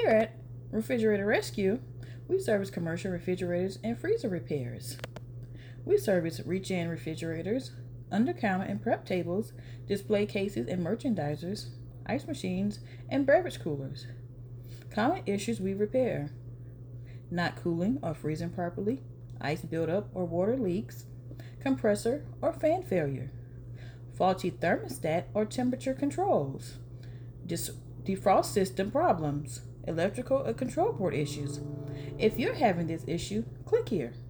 Here at Refrigerator Rescue, we service commercial refrigerators and freezer repairs. We service reach-in refrigerators, under-counter and prep tables, display cases and merchandisers, ice machines, and beverage coolers. Common issues we repair: not cooling or freezing properly, ice buildup or water leaks, compressor or fan failure, faulty thermostat or temperature controls, defrost system problems, electrical or control board issues. If you're having this issue, click here.